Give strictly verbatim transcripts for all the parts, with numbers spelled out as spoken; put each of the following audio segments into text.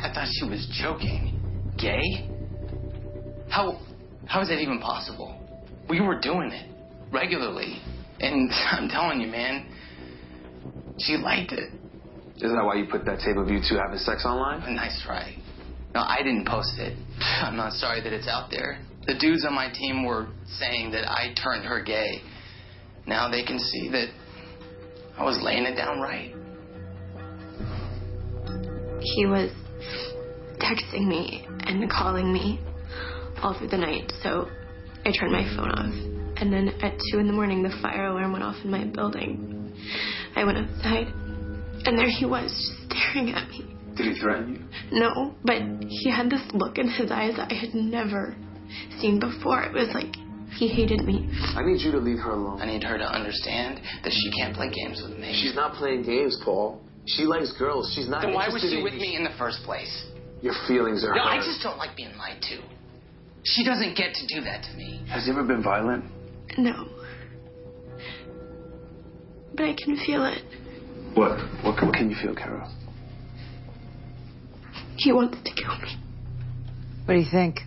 I thought she was joking. Gay? How, how is that even possible? We were doing it regularly. And I'm telling you, man, she liked it. Is that why you put that tape of you two having sex online? A nice try. No, I didn't post it. I'm not sorry that it's out there. The dudes on my team were saying that I turned her gay. Now they can see that I was laying it down right. He was texting me and calling me all through the night, so I turned my phone off. And then at two in the morning, the fire alarm went off in my building. I went outside, and there he was, just staring at me. Did he threaten you? No, but he had this look in his eyes that I had never seen before. It was like he hated me. I need you to leave her alone. I need her to understand that she can't play games with me. She's not playing games, Paul. She likes girls. She's not Then why was she in with you. me in the first place? Your feelings are No, hurt. I just don't like being lied to. She doesn't get to do that to me. Has he ever been violent? No. But I can feel it. What? What, what can you feel, Carol? He wants to kill me. What do you think?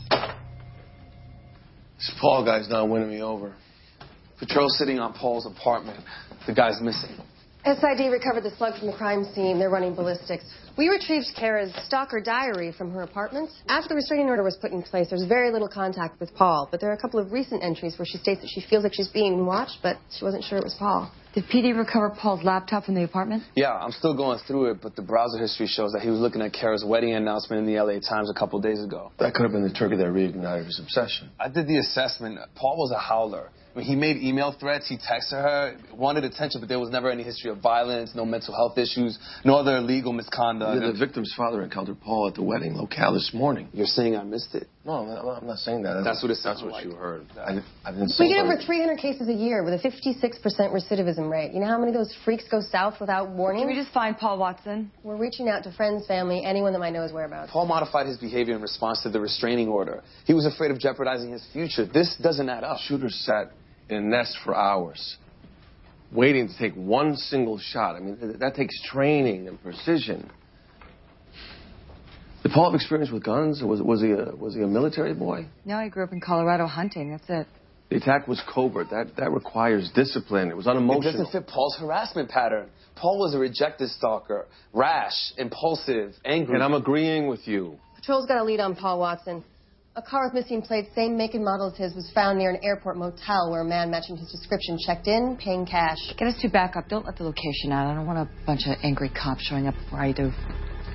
This Paul guy's not winning me over. Patrol's sitting on Paul's apartment. The guy's missing. S I D recovered the slug from the crime scene. They're running ballistics. We retrieved Kara's stalker diary from her apartment. After the restraining order was put in place, there's very little contact with Paul, but there are a couple of recent entries where she states that she feels like she's being watched, but she wasn't sure it was Paul. Did P D recover Paul's laptop from the apartment? Yeah, I'm still going through it, but the browser history shows that he was looking at Kara's wedding announcement in the L A Times a couple days ago. That could have been the trigger that reignited his obsession. I did the assessment. Paul was a howler. I mean, he made email threats, he texted her, wanted attention, but there was never any history of violence, no mental health issues, no other illegal misconduct. The, the victim's father encountered Paul at the wedding locale this morning. You're saying I missed it? No, I'm not, I'm not saying that. That's what it sounds That's what like. you heard. I, I didn't say We get that. over three hundred cases a year with a fifty-six percent recidivism rate. You know how many of those freaks go south without warning? Can we just find Paul Watson? We're reaching out to friends, family, anyone that might know his whereabouts. Paul modified his behavior in response to the restraining order. He was afraid of jeopardizing his future. This doesn't add up. Shooter sat in a nest for hours, waiting to take one single shot. I mean, th- that takes training and precision. Did Paul have experience with guns? Was, was, he a, was he a military boy? No, he grew up in Colorado hunting. That's it. The attack was covert. That, that requires discipline. It was unemotional. It doesn't fit Paul's harassment pattern. Paul was a rejected stalker, rash, impulsive, angry. And I'm agreeing with you. Patrol's got a lead on Paul Watson. A car with missing plates, same make and model as his, was found near an airport motel where a man matching his description checked in, paying cash. Get us two back up. Don't let the location out. I don't want a bunch of angry cops showing up before I do.